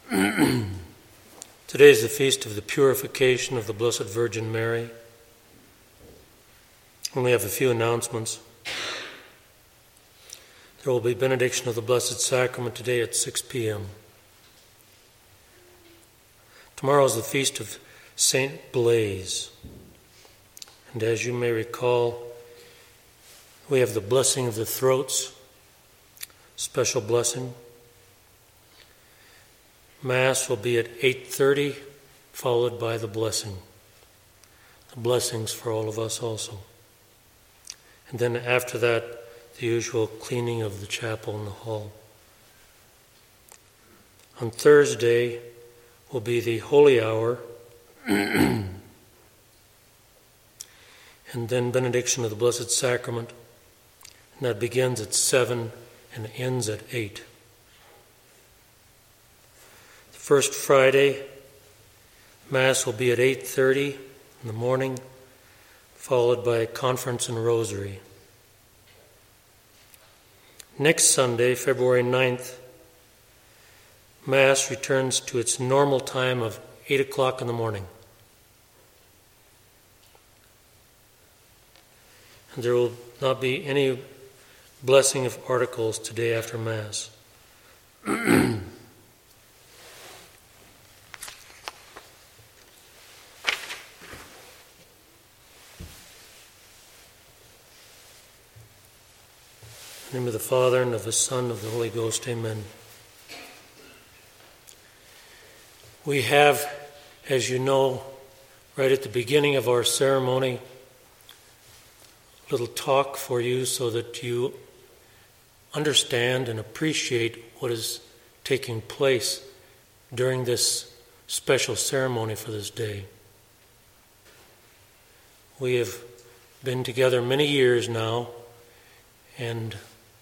Today is the feast of the purification of the Blessed Virgin Mary. And we have a few announcements. There will be benediction of the Blessed Sacrament today at 6 p.m. Tomorrow is the feast of Saint Blaise. And as you may recall, we have the blessing of the throats, special blessing. Mass will be at 8:30, followed by the blessing. The blessings for all of us also. And then after that, the usual cleaning of the chapel and the hall. On Thursday will be the Holy Hour, and then benediction of the Blessed Sacrament. And that begins at 7 and ends at 8. The first Friday, Mass will be at 8:30 in the morning, followed by a conference and rosary. Next Sunday, February 9th, Mass returns to its normal time of 8 o'clock in the morning. And there will not be any blessing of articles today after Mass. In the name of the Father, and of the Son, and of the Holy Ghost, amen. We have, as you know, right at the beginning of our ceremony, a little talk for you so that you understand and appreciate what is taking place during this special ceremony for this day. We have been together many years now, and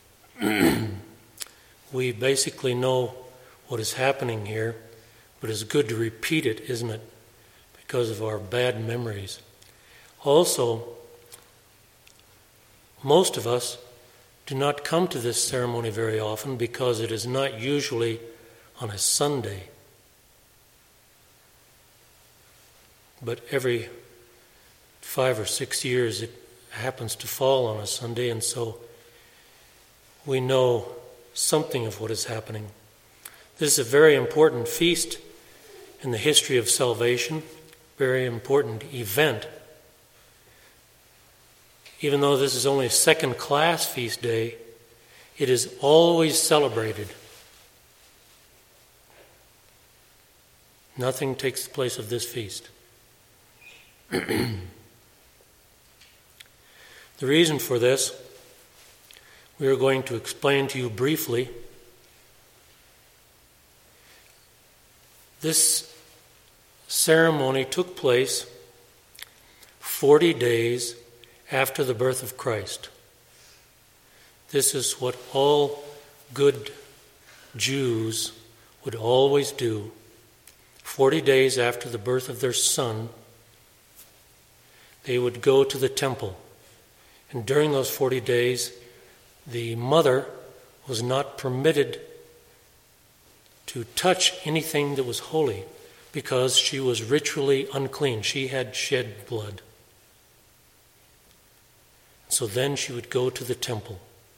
we basically know what is happening here, but it's good to repeat it, isn't it? Because of our bad memories. Also, most of us do not come to this ceremony very often because it is not usually on a Sunday. But every 5 or 6 years it happens to fall on a Sunday, and so we know something of what is happening. This is a very important feast in the history of salvation, very important event. Even though this is only a second-class feast day, it is always celebrated. Nothing takes the place of this feast. The reason for this, we are going to explain to you briefly. This ceremony took place 40 days after the birth of Christ. This is what all good Jews would always do. 40 days after the birth of their son, they would go to the temple. And during those 40 days, the mother was not permitted to touch anything that was holy because she was ritually unclean. She had shed blood. So then she would go to the temple.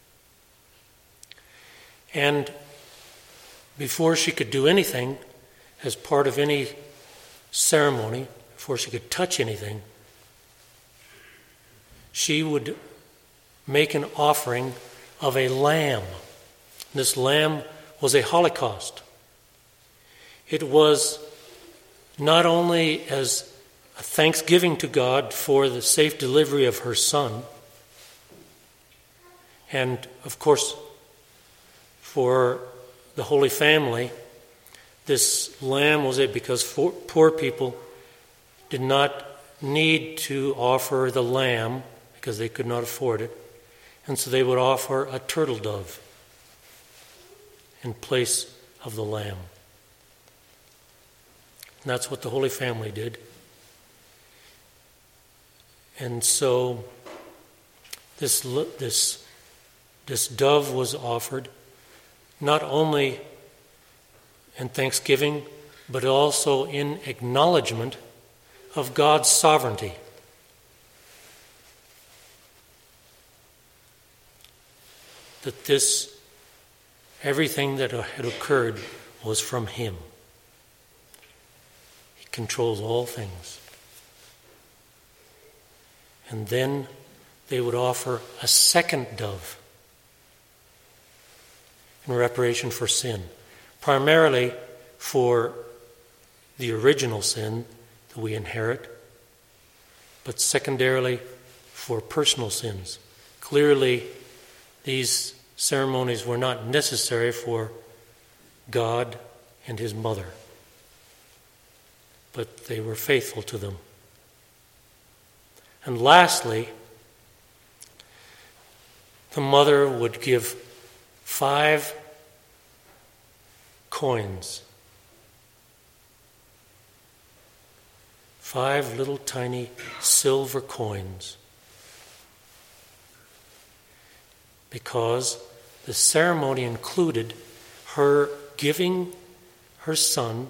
And before she could do anything, as part of any ceremony, before she could touch anything, she would make an offering of a lamb. This lamb was a holocaust. It was not only as a thanksgiving to God for the safe delivery of her son, and of course for the Holy Family. This lamb was it because poor people did not need to offer the lamb because they could not afford it. And so they would offer a turtle dove in place of the lamb. And that's what the Holy Family did. And so this dove was offered not only and thanksgiving, but also in acknowledgement of God's sovereignty. That everything that had occurred was from Him. He controls all things. And then they would offer a second dove in reparation for sin, primarily for the original sin that we inherit, but secondarily for personal sins. Clearly, these ceremonies were not necessary for God and His mother, but they were faithful to them. And lastly, the mother would give 5 coins. 5 little tiny silver coins. Because the ceremony included her giving her son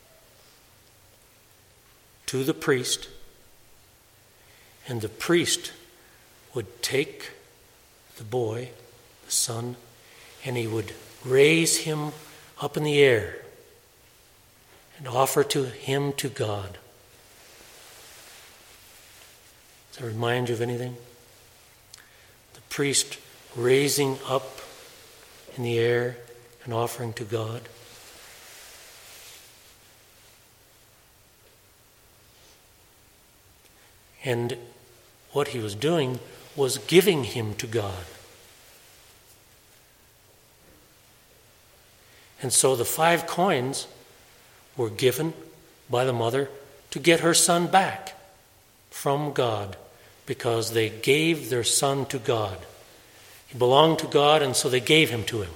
to the priest, and the priest would take the boy, the son, and he would raise him up in the air and offer him to God. Does that remind you of anything? The priest raising up in the air and offering to God. And what he was doing was giving him to God. And so the 5 coins were given by the mother to get her son back from God, because they gave their son to God. He belonged to God, and so they gave him to him.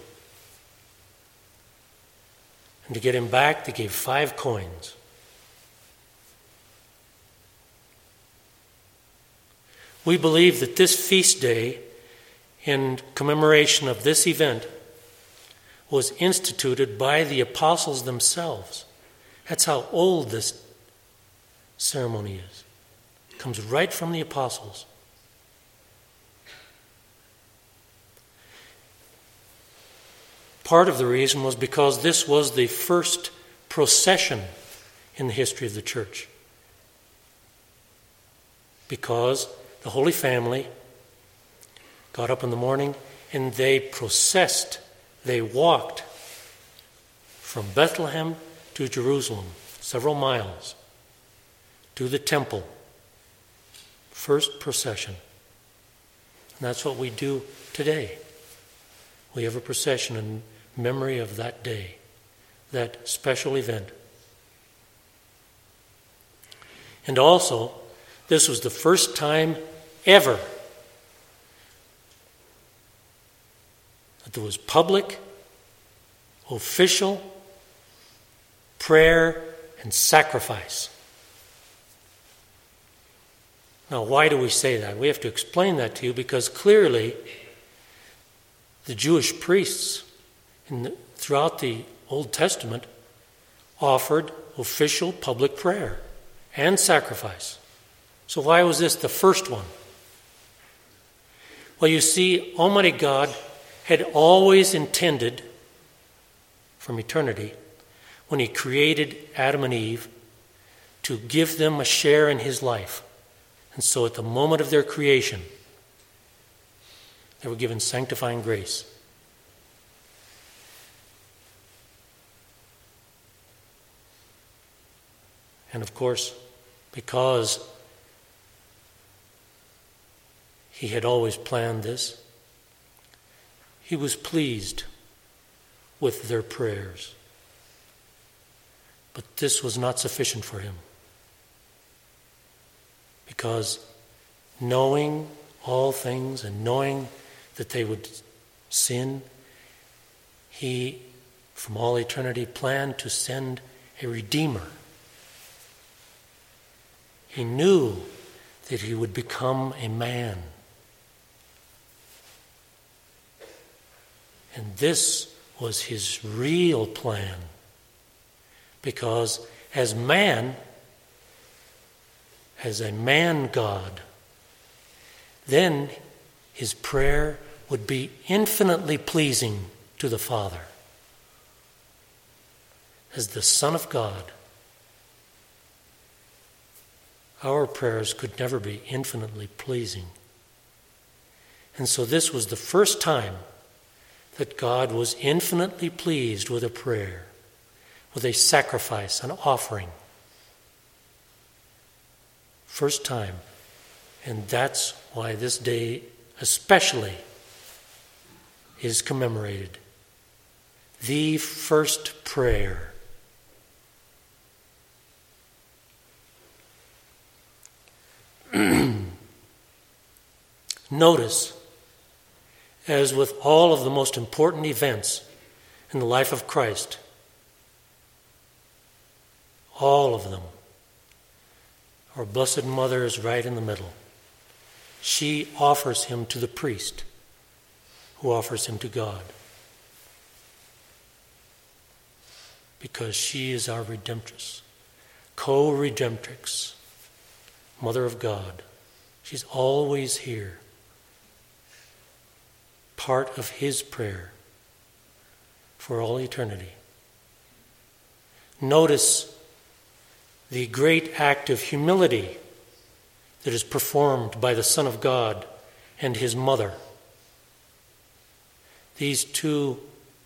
And to get him back, they gave 5 coins. We believe that this feast day, in commemoration of this event, was instituted by the apostles themselves. That's how old this ceremony is. It comes right from the apostles. Part of the reason was because this was the first procession in the history of the church. Because the Holy Family got up in the morning and they processed, they walked from Bethlehem to Jerusalem, several miles, to the temple. First procession. And that's what we do today. We have a procession in memory of that day, that special event. And also, this was the first time ever that there was public, official prayer and sacrifice. Now, why do we say that? We have to explain that to you, because clearly the Jewish priests throughout the Old Testament offered official public prayer and sacrifice. So why was this the first one? Well, you see, Almighty God had always intended, from eternity, when He created Adam and Eve, to give them a share in His life. And so at the moment of their creation, they were given sanctifying grace. And of course, because He had always planned this, He was pleased with their prayers. But this was not sufficient for Him. Because knowing all things and knowing that they would sin, He, from all eternity, planned to send a Redeemer. He knew that He would become a man. And this was His real plan. because as man, as a man God, then his prayer would be infinitely pleasing to the Father. As the Son of God, our prayers could never be infinitely pleasing. And so this was the first time that God was infinitely pleased with a prayer, with a sacrifice, an offering. First time. And that's why this day especially is commemorated. The first prayer. Notice, as with all of the most important events in the life of Christ, all of them, our Blessed Mother is right in the middle. She offers him to the priest, who offers him to God. Because she is our redemptress, co-redemptrix, Mother of God. She's always here. Part of his prayer for all eternity. Notice the great act of humility that is performed by the Son of God and his mother. These two,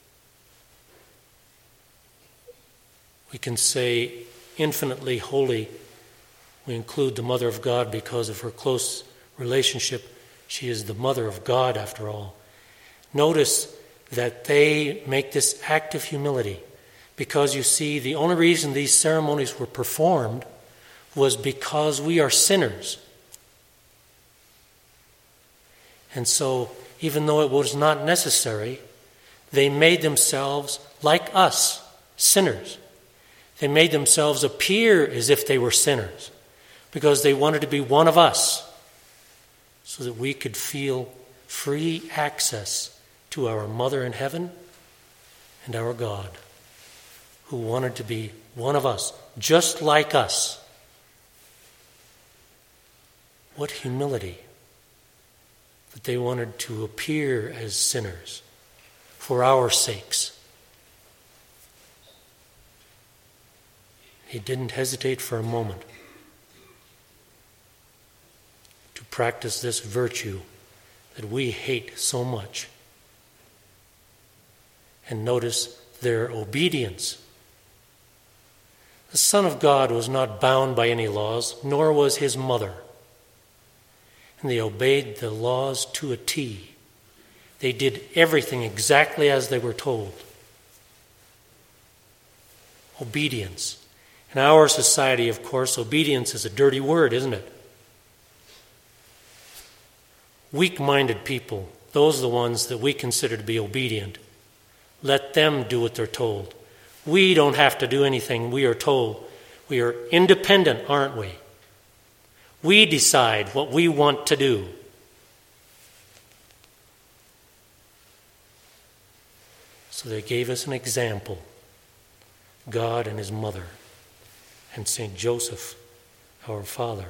we can say, infinitely holy. We include the Mother of God because of her close relationship. She is the Mother of God, after all. Notice that they make this act of humility because, you see, the only reason these ceremonies were performed was because we are sinners. And so, even though it was not necessary, they made themselves like us, sinners. They made themselves appear as if they were sinners because they wanted to be one of us so that we could feel free access to our Mother in heaven and our God, who wanted to be one of us, just like us. What humility that they wanted to appear as sinners for our sakes. He didn't hesitate for a moment to practice this virtue that we hate so much. And notice their obedience. The Son of God was not bound by any laws, nor was his mother. And they obeyed the laws to a T. They did everything exactly as they were told. Obedience. In our society, of course, obedience is a dirty word, isn't it? Weak-minded people, those are the ones that we consider to be obedient. Let them do what they're told. We don't have to do anything we are told. We are independent, aren't we? We decide what we want to do. So they gave us an example. God and his mother, and St. Joseph, our father.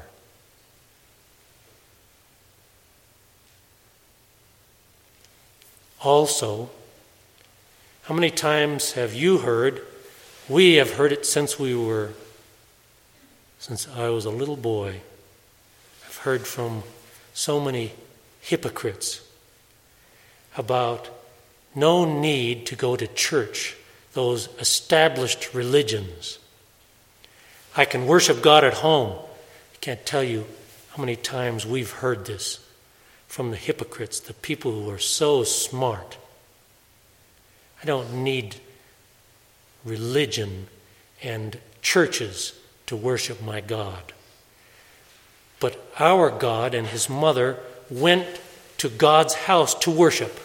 Also, how many times have you heard? We have heard it since I was a little boy. I've heard from so many hypocrites about no need to go to church, those established religions. I can worship God at home. I can't tell you how many times we've heard this from the hypocrites, the people who are so smart. I don't need religion and churches to worship my God. But our God and his mother went to God's house to worship.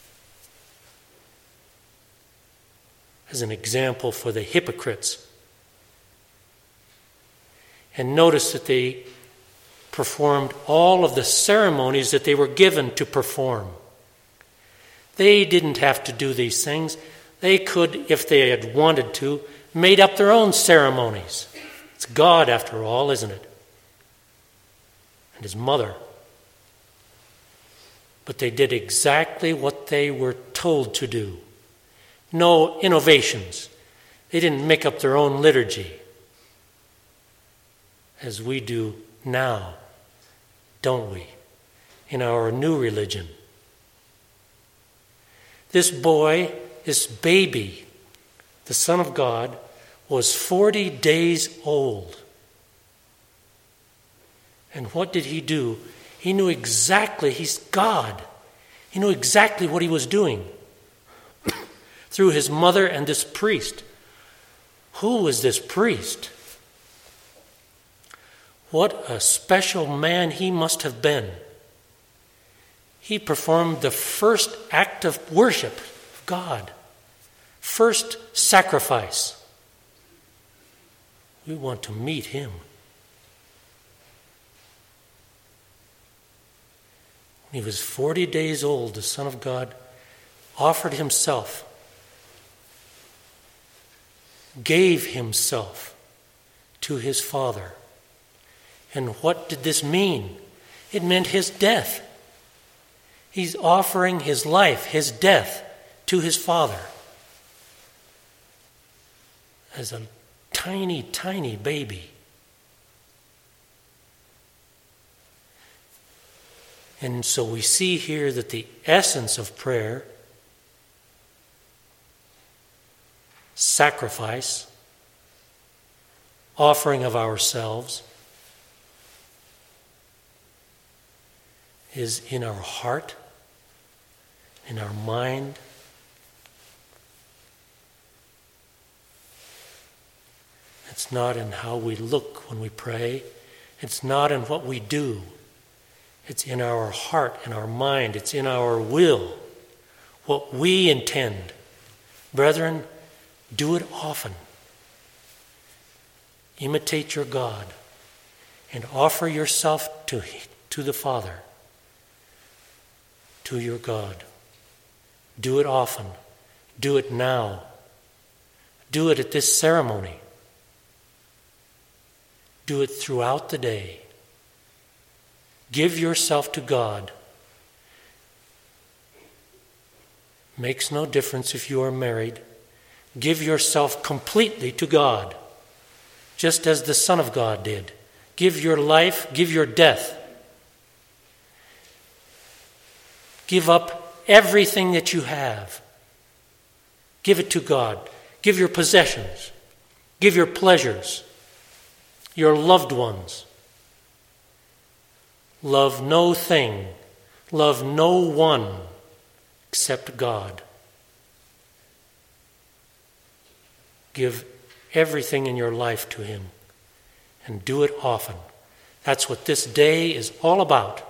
As an example for the hypocrites. And notice that they performed all of the ceremonies that they were given to perform. They didn't have to do these things. They could, if they had wanted to, made up their own ceremonies. It's God, after all, isn't it? And his mother. But they did exactly what they were told to do. No innovations. They didn't make up their own liturgy, as we do now, don't we, in our new religion. This boy, this baby, the Son of God, was 40 days old. And what did he do? He knew exactly, he's God. He knew exactly what he was doing through his mother and this priest. Who was this priest? What a special man he must have been. He performed the first act of worship of God, first sacrifice. We want to meet him. When he was 40 days old, the Son of God offered himself, gave himself to his Father. And what did this mean? It meant his death. He's offering his life, his death, to his Father as a tiny, tiny baby. And so we see here that the essence of prayer, sacrifice, offering of ourselves, is in our heart, in our mind. It's not in how we look when we pray. It's not in what we do. It's in our heart, in our mind. It's in our will, what we intend. Brethren, do it often. Imitate your God and offer yourself to the Father, to your God. Do it often. Do it now. Do it at this ceremony. Do it throughout the day. Give yourself to God. Makes no difference if you are married. Give yourself completely to God, just as the Son of God did. Give your life, give your death. Give up everything that you have. Give it to God. Give your possessions. Give your pleasures. Your loved ones. Love no thing. Love no one except God. Give everything in your life to Him and do it often. That's what this day is all about.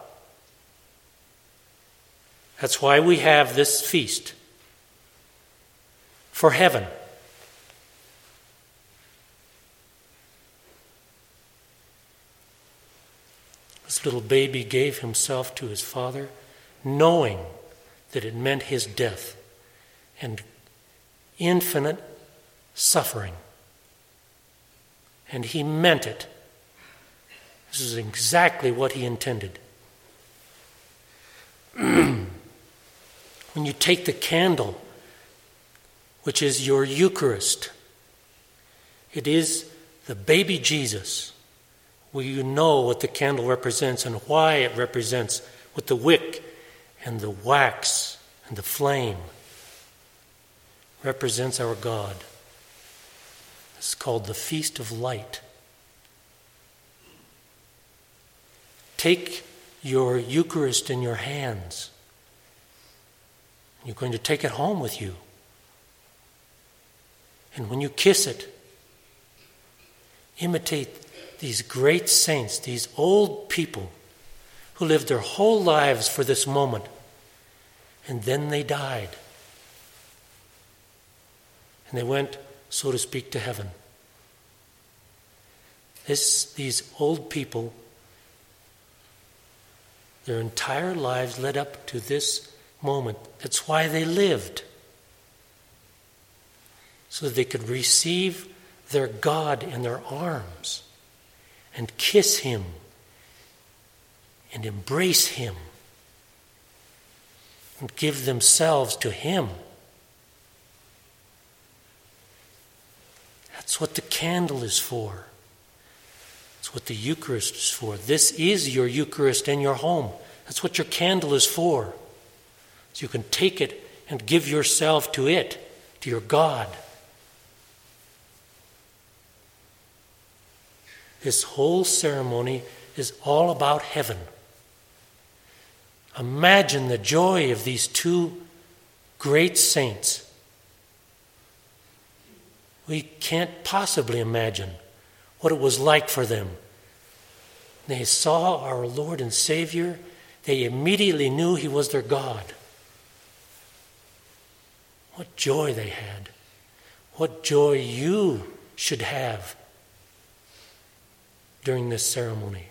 That's why we have this feast for heaven. This little baby gave himself to his Father, knowing that it meant his death and infinite suffering. And he meant it. This is exactly what he intended. When you take the candle, which is your Eucharist, it is the baby Jesus. Well, you know what the candle represents and why it represents, with the wick and the wax and the flame. Represents our God. It's called the Feast of Light. Take your Eucharist in your hands. You're going to take it home with you. And when you kiss it, imitate these great saints, these old people who lived their whole lives for this moment, and then they died. And they went, so to speak, to heaven. These old people, their entire lives led up to this moment. That's why they lived. so that they could receive their God in their arms and kiss him and embrace him and give themselves to him. That's what the candle is for. That's what the Eucharist is for. This is your Eucharist in your home. That's what your candle is for. So you can take it and give yourself to it, to your God. This whole ceremony is all about heaven. Imagine the joy of these two great saints. We can't possibly imagine what it was like for them. They saw our Lord and Savior. They immediately knew he was their God. What joy they had. What joy you should have during this ceremony.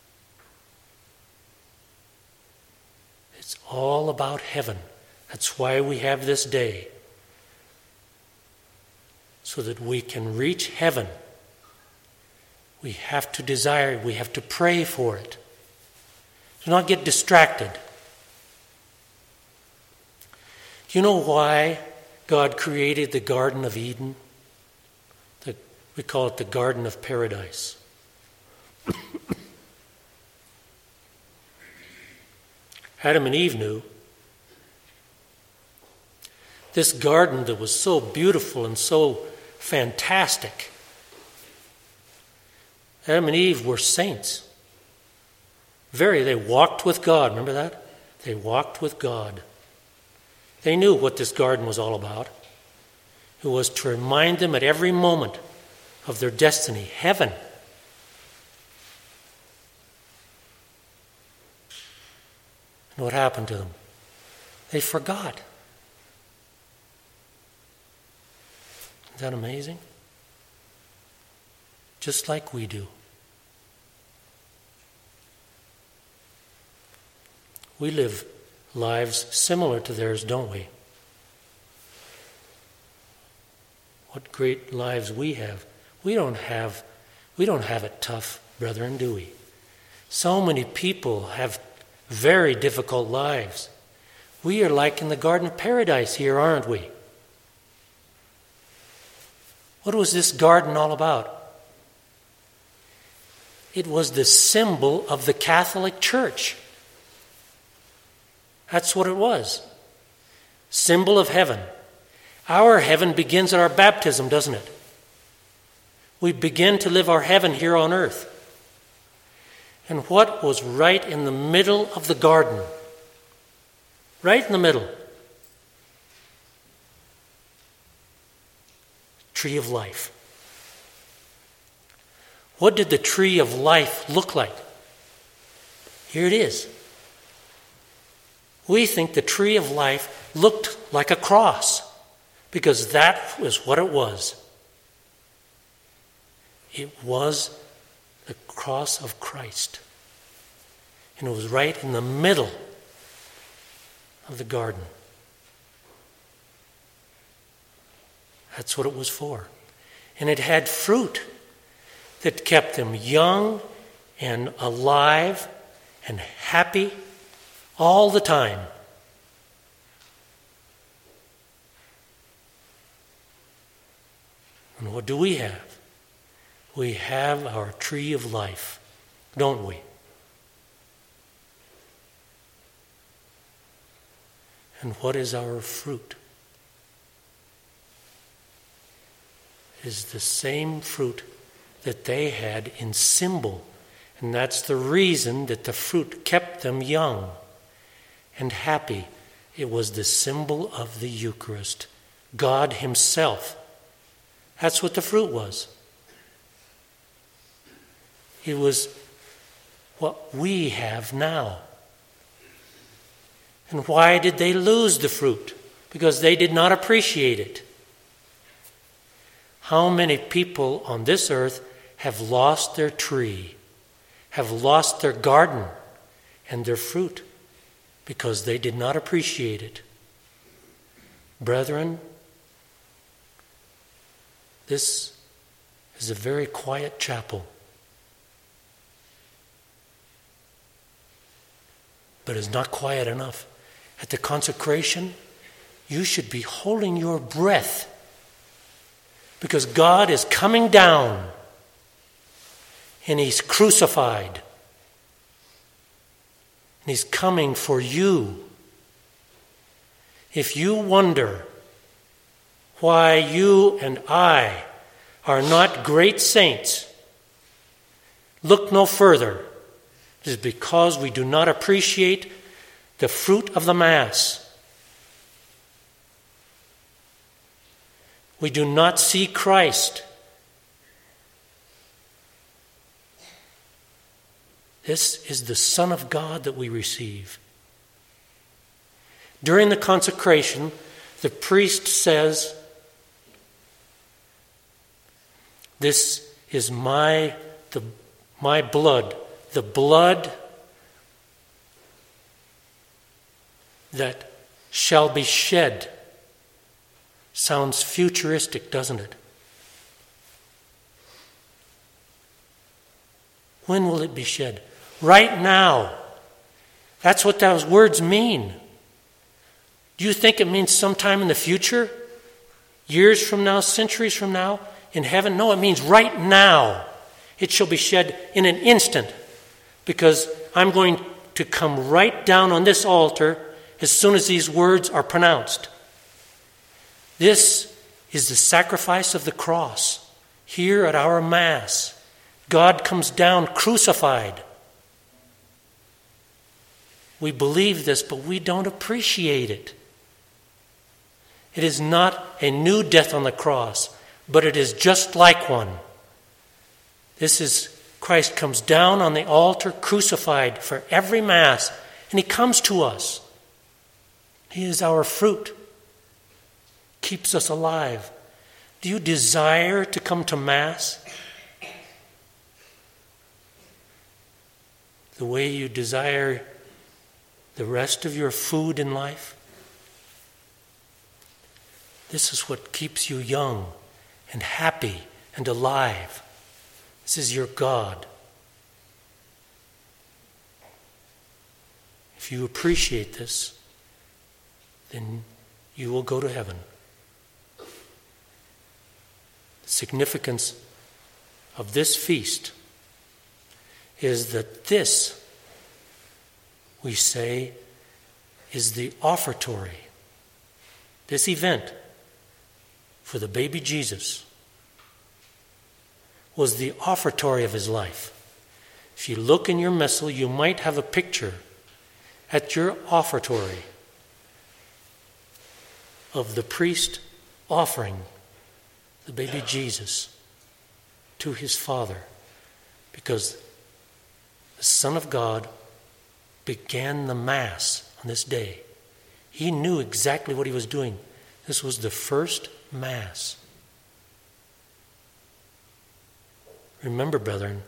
It's all about heaven. That's why we have this day. So that we can reach heaven. We have to desire it. We have to pray for it. Do not get distracted. Do you know why God created the Garden of Eden? We call it the Garden of Paradise. Adam and Eve knew. This garden that was so beautiful and so fantastic. Adam and Eve were saints. They walked with God. Remember that? They walked with God. They knew what this garden was all about. It was to remind them at every moment of their destiny, heaven. And what happened to them? They forgot. Isn't that amazing? Just like we do. We live lives similar to theirs, don't we? What great lives we have. We don't have it tough, brethren, do we? So many people have very difficult lives. We are like in the Garden of Paradise here, aren't we? What was this garden all about? It was the symbol of the Catholic Church. That's what it was. Symbol of heaven. Our heaven begins at our baptism, doesn't it? We begin to live our heaven here on earth. And what was right in the middle of the garden? Right in the middle. Tree of life. What did the tree of life look like? Here it is. We think the tree of life looked like a cross because that was what it was. It was the cross of Christ. And it was right in the middle of the garden. That's what it was for. And it had fruit that kept them young and alive and happy all the time. And what do we have? We have our tree of life, don't we? And what is our fruit? It is the same fruit that they had in symbol. And that's the reason that the fruit kept them young and happy. It was the symbol of the Eucharist, God Himself. That's what the fruit was. It was what we have now. And why did they lose the fruit? Because they did not appreciate it. How many people on this earth have lost their tree, have lost their garden and their fruit because they did not appreciate it? Brethren, This is a very quiet chapel. But it's not quiet enough. At the consecration, you should be holding your breath because God is coming down and He's crucified. And He's coming for you. If you wonder why you and I are not great saints, look no further. It is because we do not appreciate the fruit of the Mass. We do not see Christ. This is the Son of God that we receive. During the consecration, the priest says, "This is my blood, the blood that shall be shed." Sounds futuristic, doesn't it? When will it be shed? Right now. That's what those words mean. Do you think it means sometime in the future? Years from now, centuries from now, in heaven? No, it means right now. It shall be shed in an instant, because I'm going to come right down on this altar as soon as these words are pronounced. This is the sacrifice of the cross. Here at our Mass, God comes down crucified. We believe this, but we don't appreciate it. It is not a new death on the cross, but it is just like one. This is Christ comes down on the altar crucified for every Mass, and He comes to us. He is our fruit. Keeps us alive. Do you desire to come to Mass the way you desire the rest of your food in life? This is what keeps you young and happy and alive. This is your God. If you appreciate this, then you will go to heaven. The significance of this feast is that this, we say, is the offertory. This event for the baby Jesus was the offertory of His life. If you look in your missal, you might have a picture at your offertory of the priest offering the baby Jesus to His Father, because the Son of God began the Mass on this day. He knew exactly what He was doing. This was the first Mass. Remember, brethren,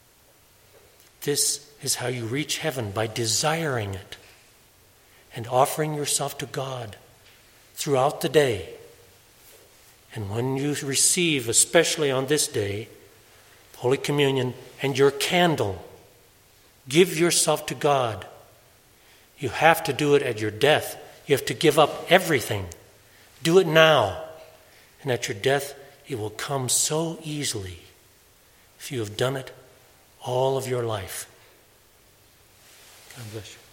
this is how you reach heaven, by desiring it and offering yourself to God throughout the day. And when you receive, especially on this day, Holy Communion and your candle, give yourself to God. You have to do it at your death. You have to give up everything. Do it now. And at your death, it will come so easily if you have done it all of your life. God bless you.